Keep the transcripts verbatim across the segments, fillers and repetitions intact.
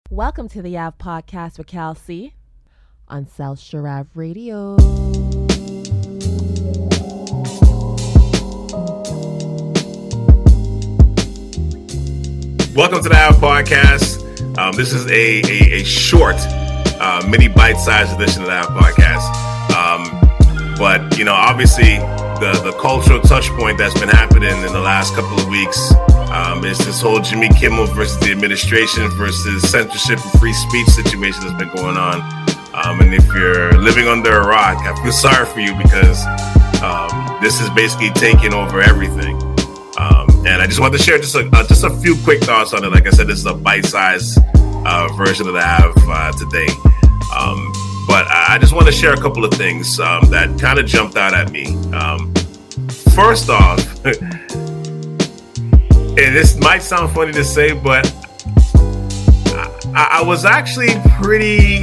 Welcome to the Yav Podcast with Cal C on South Sharav Radio. Welcome to the Yav Podcast. Um, this is a, a, a short, uh, mini bite-sized edition of the Yav Podcast. Um, but, you know, obviously the, the cultural touch point that's been happening in the last couple of weeks Um, it's this whole Jimmy Kimmel versus the administration versus censorship and free speech situation that's been going on. Um, and if you're living under a rock, I feel sorry for you because um, this is basically taking over everything. Um, and I just want to share just a, uh, just a few quick thoughts on it. Like I said, this is a bite-sized uh, version that I have uh, today. Um, but I just want to share a couple of things um, that kind of jumped out at me. Um, first off, and this might sound funny to say, but I, I was actually pretty,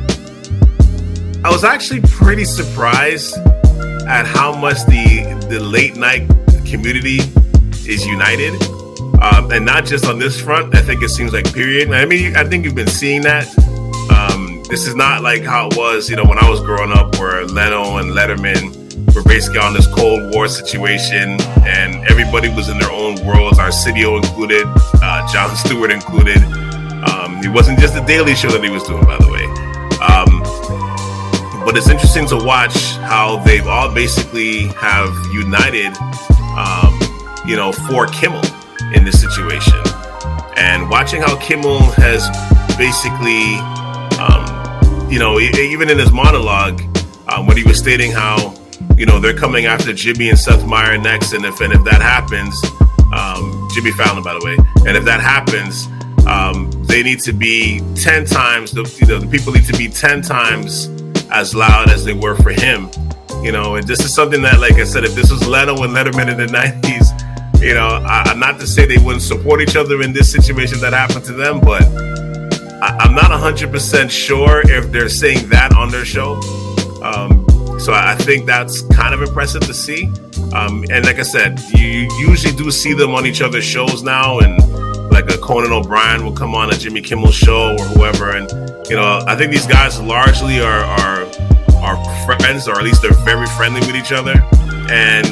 I was actually pretty surprised at how much the the late night community is united, um, and not just on this front. I think it seems like period. I mean, I think you've been seeing that. Um, this is not like how it was, you know, when I was growing up, where Leno and Letterman were basically on this Cold War situation, and everybody was in their own worlds. Arsenio included, uh, Jon Stewart included. Um, it wasn't just the Daily Show that he was doing, by the way. Um, but it's interesting to watch how they've all basically have united, um, you know, for Kimmel in this situation, and watching how Kimmel has basically, um, you know, e- even in his monologue, um, when he was stating how, you know, they're coming after Jimmy and Seth Meyers next, and if and if that happens, um, Jimmy Fallon, by the way, and if that happens, um, they need to be ten times. The you know the people need to be ten times as loud as they were for him. You know, and this is something that, like I said, if this was Leno and Letterman in the nineties, you know, I, I'm not to say they wouldn't support each other in this situation that happened to them, but I, I'm not one hundred percent sure if they're saying that on their show. Um, So I think that's kind of impressive to see. Um, and like I said, you usually do see them on each other's shows now. And like a Conan O'Brien will come on a Jimmy Kimmel show or whoever. And, you know, I think these guys largely are, are, are friends, or at least they're very friendly with each other. And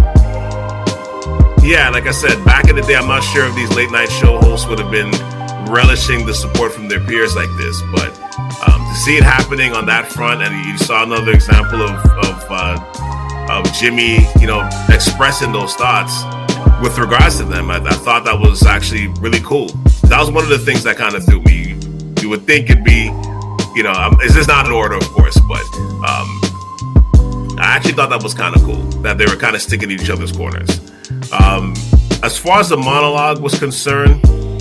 yeah, like I said, back in the day, I'm not sure if these late night show hosts would have been relishing the support from their peers like this. But Um, to see it happening on that front, and you saw another example of of, uh, of Jimmy, you know, expressing those thoughts with regards to them. I, I thought that was actually really cool. That was one of the things that kind of threw me. You, you would think it'd be, you know, um, this is not in order, of course, but um, I actually thought that was kind of cool, that they were kind of sticking to each other's corners. Um, as far as the monologue was concerned,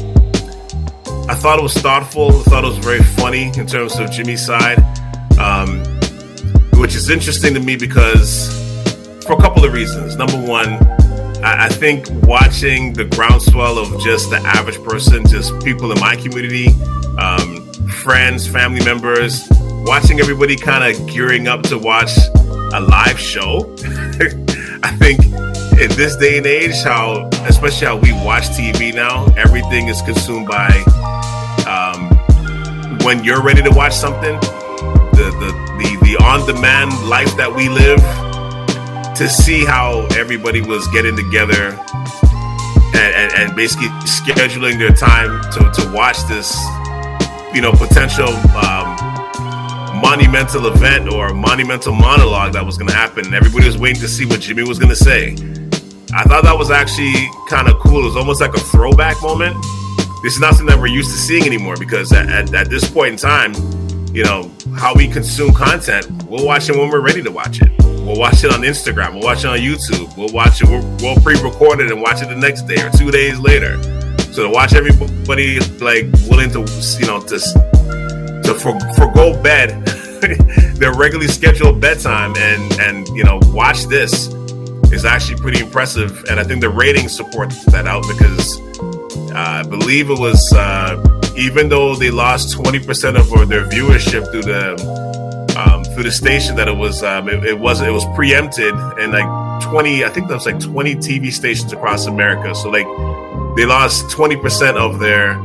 I thought it was thoughtful. I thought it was very funny in terms of Jimmy's side, um, which is interesting to me because for a couple of reasons. Number one, I, I think watching the groundswell of just the average person, just people in my community, um, friends, family members, watching everybody kind of gearing up to watch a live show. I think in this day and age, how, especially how we watch T V now, everything is consumed by, um, when you're ready to watch something, the, the, the, the on-demand life that we live, to see how everybody was getting together and, and, and basically scheduling their time to, to watch this, you know, potential, um, monumental event or monumental monologue that was going to happen. And everybody was waiting to see what Jimmy was going to say. I thought that was actually kind of cool. It was almost like a throwback moment. This is not something that we're used to seeing anymore, because at, at, at this point in time, you know, how we consume content, we'll watch it when we're ready to watch it. We'll watch it on Instagram. We'll watch it on YouTube. We'll watch it. We'll, we'll pre-record it and watch it the next day or two days later. So to watch everybody like willing to, you know, to to for, forgo bed, their regularly scheduled bedtime, and and you know, watch this is actually pretty impressive. And I think the ratings support that out, because uh, I believe it was uh, even though they lost twenty percent of their viewership through the um, through the station, that it was um, it, it was it was preempted, and like twenty, I think that was like twenty T V stations across America. So like they lost twenty percent of their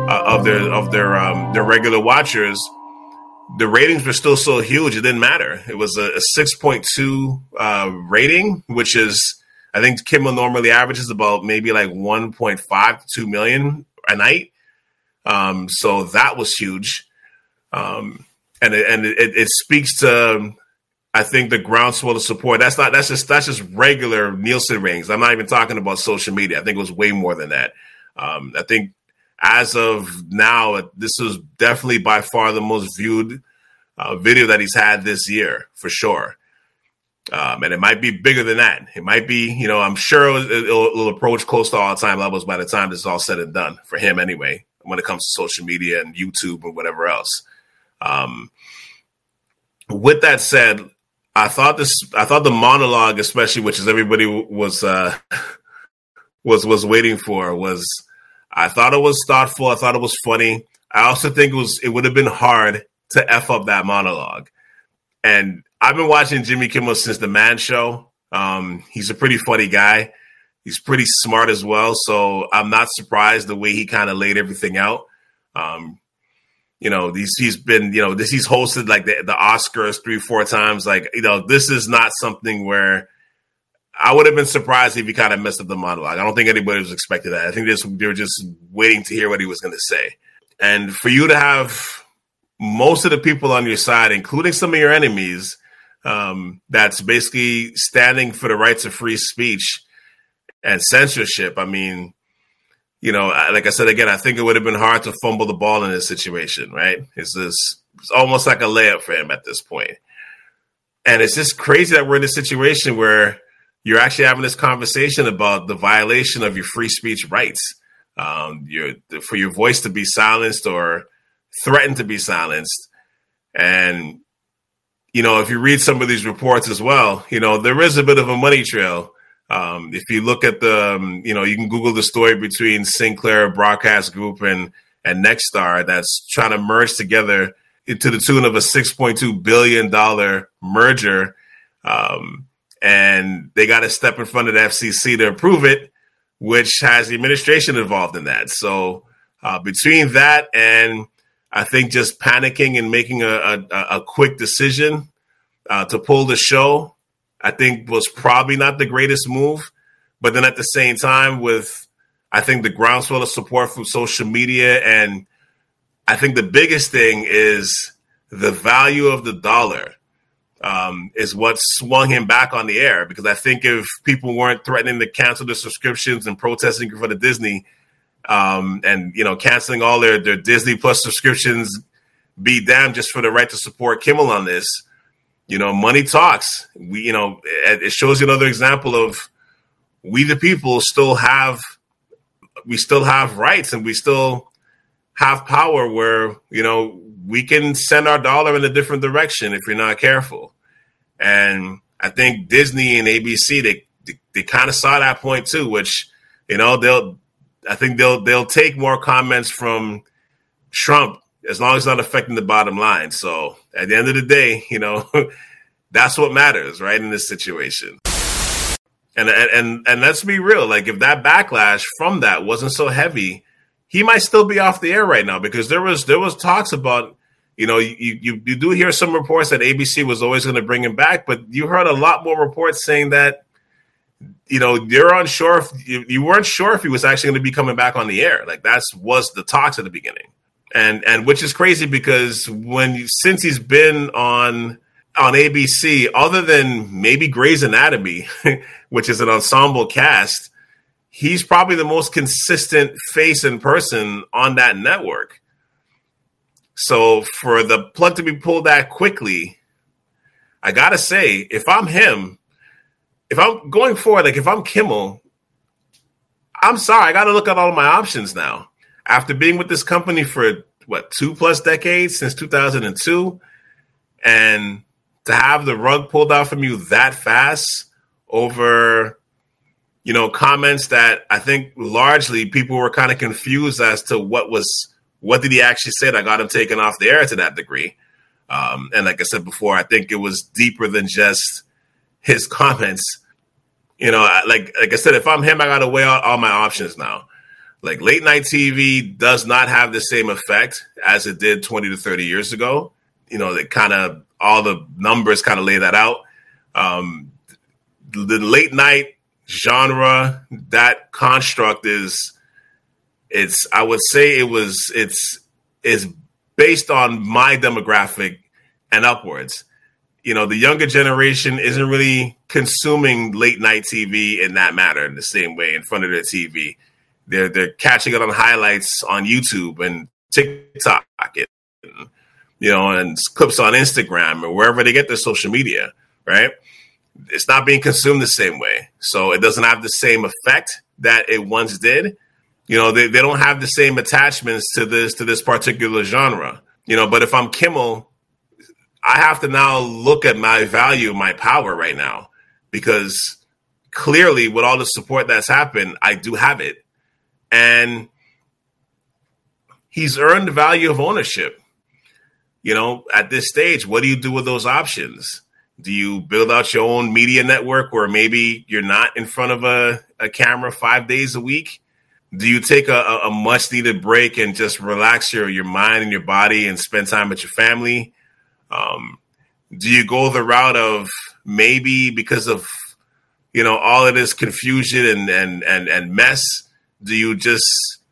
uh, of their of their um, their regular watchers, the ratings were still so huge it didn't matter. It was a, a six point two uh, rating, which is, I think Kimmel normally averages about maybe like one point five to two million a night. Um, so that was huge. Um, and it, and it, it speaks to, I think, the groundswell of support. That's not, that's just, that's just regular Nielsen ratings. I'm not even talking about social media. I think it was way more than that. Um, I think as of now, this is definitely by far the most viewed uh, video that he's had this year, for sure. Um, and it might be bigger than that. It might be, you know, I'm sure it'll, it'll, it'll approach close to all-time levels by the time this is all said and done for him anyway, when it comes to social media and YouTube and whatever else. Um, with that said, I thought this, I thought the monologue, especially, which is everybody was, uh, was, was waiting for, was, I thought it was thoughtful. I thought it was funny. I also think it was, it would have been hard to F up that monologue. And I've been watching Jimmy Kimmel since the Man Show. Um, he's a pretty funny guy. He's pretty smart as well. So I'm not surprised the way he kind of laid everything out. Um, you know, he's, he's been, you know, this, he's hosted like the, the Oscars three, four times. Like, you know, this is not something where I would have been surprised if he kind of messed up the monologue. I don't think anybody was expecting that. I think this, they were just waiting to hear what he was going to say. And for you to have most of the people on your side, including some of your enemies, um, that's basically standing for the rights of free speech and censorship. I mean, you know, like I said, again, I think it would have been hard to fumble the ball in this situation, right? It's just, it's almost like a layup for him at this point. And it's just crazy that we're in a situation where you're actually having this conversation about the violation of your free speech rights, um, your, for your voice to be silenced or threatened to be silenced. And, you know, if you read some of these reports as well, you know, there is a bit of a money trail. Um, if you look at the, um, you know, you can Google the story between Sinclair Broadcast Group and, and Nexstar that's trying to merge together to the tune of a six point two billion dollars merger. Um, and they got to step in front of the F C C to approve it, which has the administration involved in that. So uh, between that and I think just panicking and making a, a, a quick decision uh, to pull the show, I think was probably not the greatest move. But then at the same time, with, I think, the groundswell of support from social media, and I think the biggest thing is the value of the dollar um, is what swung him back on the air. Because I think if people weren't threatening to cancel their subscriptions and protesting for the Disney um, and, you know, canceling all their, their Disney Plus subscriptions, be damned, just for the right to support Kimmel on this. You know, money talks. We, you know, it, it shows you another example of we, the people, still have, we still have rights and we still have power where, you know, we can send our dollar in a different direction if you're not careful. And I think Disney and A B C, they, they, they kind of saw that point too, which, you know, they'll, I think they'll, they'll take more comments from Trump as long as it's not affecting the bottom line. So at the end of the day, you know, that's what matters, right, in this situation. And, and and let's be real. Like, if that backlash from that wasn't so heavy, he might still be off the air right now, because there was there was talks about, you know, you you, you do hear some reports that A B C was always going to bring him back, but you heard a lot more reports saying that, you know, you're unsure if you, you weren't sure if he was actually going to be coming back on the air. Like, that's was the talks at the beginning. And and which is crazy, because when you, since he's been on on A B C, other than maybe Grey's Anatomy, which is an ensemble cast, he's probably the most consistent face in person on that network. So for the plug to be pulled that quickly, I gotta say, if I'm him, if I'm going forward, like if I'm Kimmel, I'm sorry, I gotta look at all of my options now. After being with this company for, what, two plus decades, since two thousand two, and to have the rug pulled out from you that fast over, you know, comments that I think largely people were kind of confused as to what was, what did he actually say that got him taken off the air to that degree. Um, and like I said before, I think it was deeper than just his comments. You know, like like I said, if I'm him, I got to weigh out all my options now. Like late night T V does not have the same effect as it did twenty to thirty years ago. You know, they kind of, all the numbers kind of lay that out. Um, the late night genre, that construct is, it's, I would say it was, it's, is based on my demographic and upwards. You know, the younger generation isn't really consuming late night T V in that manner in the same way in front of their T V. They're they're catching it on highlights on YouTube and TikTok, and, you know, and clips on Instagram or wherever they get their social media, right? It's not being consumed the same way. So it doesn't have the same effect that it once did. You know, they, they don't have the same attachments to this to this particular genre. You know, but if I'm Kimmel, I have to now look at my value, my power right now, because clearly with all the support that's happened, I do have it. And he's earned the value of ownership. You know, at this stage, what do you do with those options? Do you build out your own media network where maybe you're not in front of a, a camera five days a week? Do you take a, a much needed break and just relax your, your mind and your body and spend time with your family? Um, do you go the route of maybe because of, you know, all of this confusion and, and, and, and mess, do you just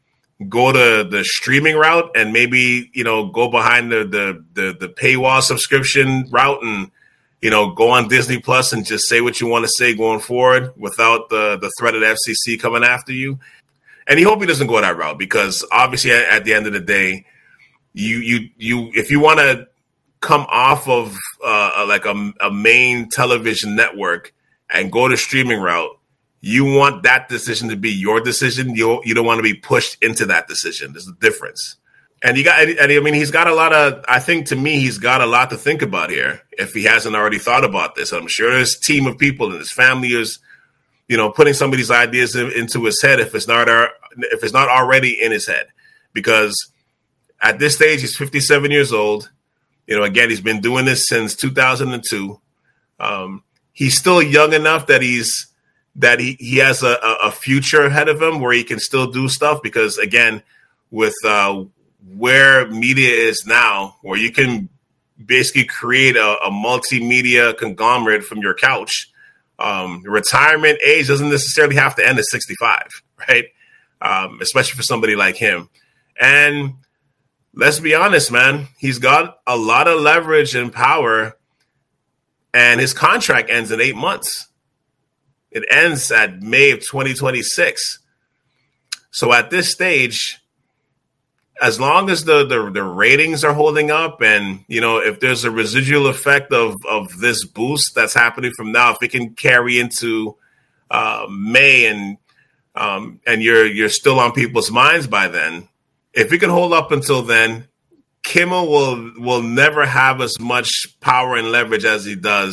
go to the streaming route and maybe, you know, go behind the, the, the, the paywall subscription route and, you know, go on Disney Plus and just say what you want to say going forward without the, the threat of the F C C coming after you? And you hope he doesn't go that route, because obviously at, at the end of the day, you, you, you, if you want to come off of uh, like a, a main television network and go the streaming route, you want that decision to be your decision. You you don't want to be pushed into that decision. There's a difference. And you got, and I mean, he's got a lot of, I think to me, he's got a lot to think about here if he hasn't already thought about this. I'm sure his team of people and his family is, you know, putting some of these ideas in, into his head if it's not, if it's not already in his head. Because at this stage, he's fifty-seven years old. You know, again, he's been doing this since two thousand two. Um, he's still young enough that he's, that he, he has a, a future ahead of him where he can still do stuff, because again, with uh, where media is now, where you can basically create a, a multimedia conglomerate from your couch, um, retirement age doesn't necessarily have to end at sixty-five, right? Um, especially for somebody like him. And let's be honest, man, he's got a lot of leverage and power, and his contract ends in eight months. It ends at May of twenty twenty-six. So at this stage, as long as the, the, the ratings are holding up, and, you know, if there's a residual effect of, of this boost that's happening from now, if it can carry into uh, May and um, and you're you're still on people's minds by then, if it can hold up until then, Kimmel will will never have as much power and leverage as he does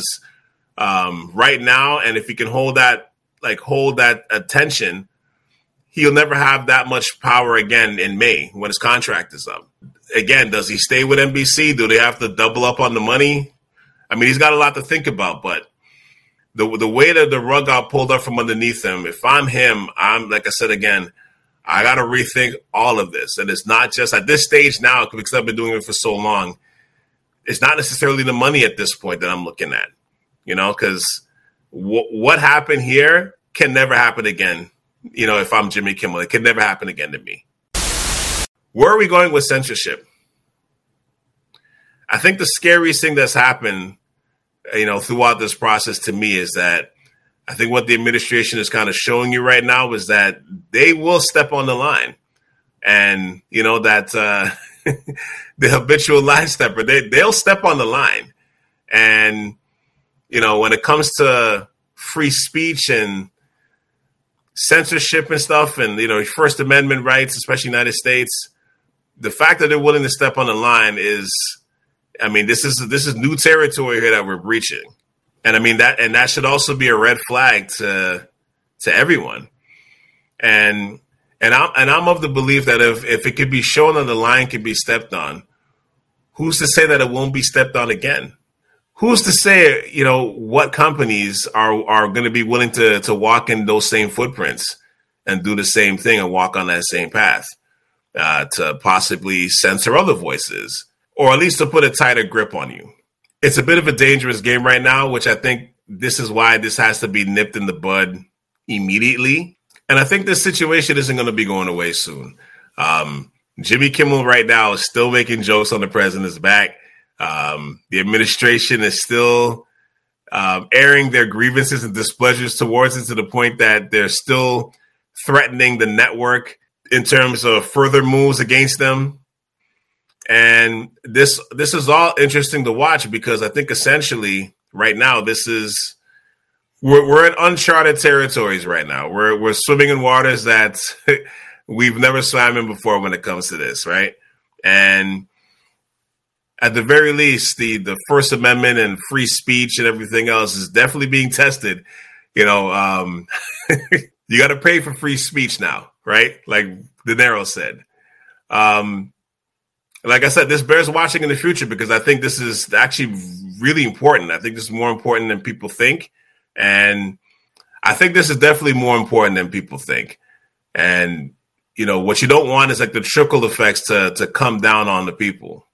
um, right now. And if he can hold that, like hold that attention, he'll never have that much power again in May when his contract is up. Again, does he stay with N B C? Do they have to double up on the money? I mean, he's got a lot to think about, but the the way that the rug got pulled up from underneath him, if I'm him, I'm, like I said again, I got to rethink all of this. And it's not just at this stage now, because I've been doing it for so long, it's not necessarily the money at this point that I'm looking at, you know, because w- what happened here can never happen again. You know, if I'm Jimmy Kimmel, it could never happen again to me. Where are we going with censorship? I think the scariest thing that's happened, you know, throughout this process to me is that I think what the administration is kind of showing you right now is that they will step on the line. And, you know, that uh, the habitual line stepper, they, they'll step on the line. And, you know, when it comes to free speech and censorship and stuff and, you know, First Amendment rights, especially United States, the fact that they're willing to step on the line is, I mean, this is this is new territory here that we're breaching. And I mean that, and that should also be a red flag to to everyone. And and I'm and I'm of the belief that if if it could be shown on the line could be stepped on, who's to say that it won't be stepped on again? Who's to say, you know, what companies are are going to be willing to to walk in those same footprints and do the same thing and walk on that same path uh, to possibly censor other voices, or at least to put a tighter grip on you. It's a bit of a dangerous game right now, which I think this is why this has to be nipped in the bud immediately. And I think this situation isn't going to be going away soon. Um, Jimmy Kimmel right now is still making jokes on the president's back. Um, the administration is still um, airing their grievances and displeasures towards it, to the point that they're still threatening the network in terms of further moves against them. And this this is all interesting to watch, because I think essentially right now this is we're we're in uncharted territories right now. We're we're swimming in waters that we've never swam in before when it comes to this, right? And at the very least, the the First Amendment and free speech and everything else is definitely being tested. You know, um, you got to pay for free speech now, right? Like De Niro said. Um, like I said, this bears watching in the future, because I think this is actually really important. I think this is more important than people think. And I think this is definitely more important than people think. And, you know, what you don't want is like the trickle effects to to come down on the people.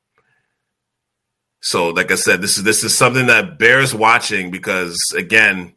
So, like I said, this is this is something that bears watching, because, again,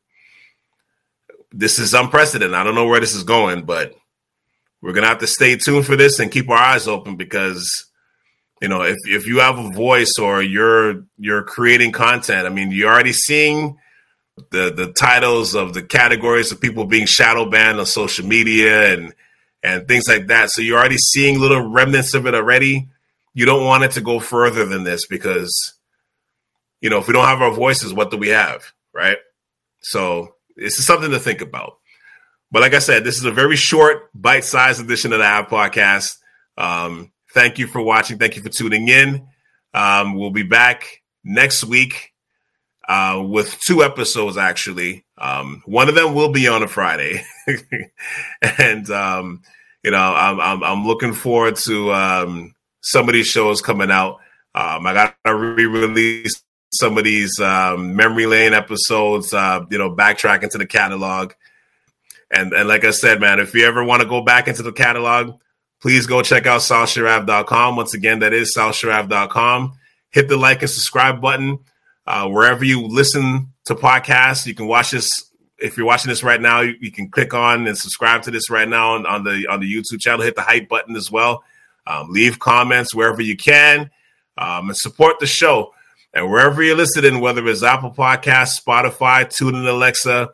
this is unprecedented. I don't know where this is going, but we're going to have to stay tuned for this and keep our eyes open, because, you know, if, if you have a voice or you're you're creating content, I mean, you're already seeing the the titles of the categories of people being shadow banned on social media and and things like that. So you're already seeing little remnants of it already. You don't want it to go further than this, because, you know, if we don't have our voices, what do we have, right? So this is something to think about. But like I said, this is a very short, bite-sized edition of the Av Podcast. Um, thank you for watching. Thank you for tuning in. Um, we'll be back next week uh, with two episodes, actually. Um, one of them will be on a Friday. and, um, you know, I'm, I'm, I'm looking forward to um, some of these shows coming out. Um, I got to re-release some of these um, memory lane episodes, uh, you know, backtrack into the catalog. And and like I said, man, if you ever want to go back into the catalog, please go check out Sal Sharav dot com. Once again, that is Sal Sharav dot com. Hit the like and subscribe button. Uh, wherever you listen to podcasts, you can watch this. If you're watching this right now, you, you can click on and subscribe to this right now on, on the on the YouTube channel. Hit the hype button as well. Um, leave comments wherever you can, um, and support the show. And wherever you're listening, whether it's Apple Podcasts, Spotify, TuneIn, Alexa,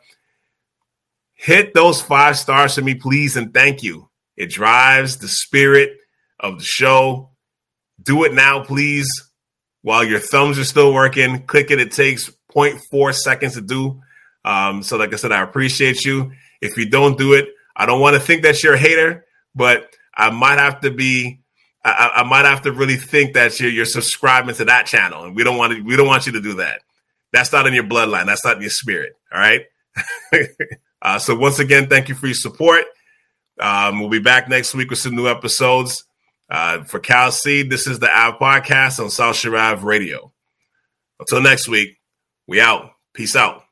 hit those five stars for me, please, and thank you. It drives the spirit of the show. Do it now, please, while your thumbs are still working. Click it. It takes zero point four seconds to do. Um, so like I said, I appreciate you. If you don't do it, I don't want to think that you're a hater, but I might have to be I, I might have to really think that you're, you're subscribing to that channel, and we don't want to. We don't want you to do that. That's not in your bloodline. That's not in your spirit. All right. uh, so once again, thank you for your support. Um, we'll be back next week with some new episodes. Uh, for Cal C, this is the Av Podcast on Sal Sharav Radio. Until next week, we out. Peace out.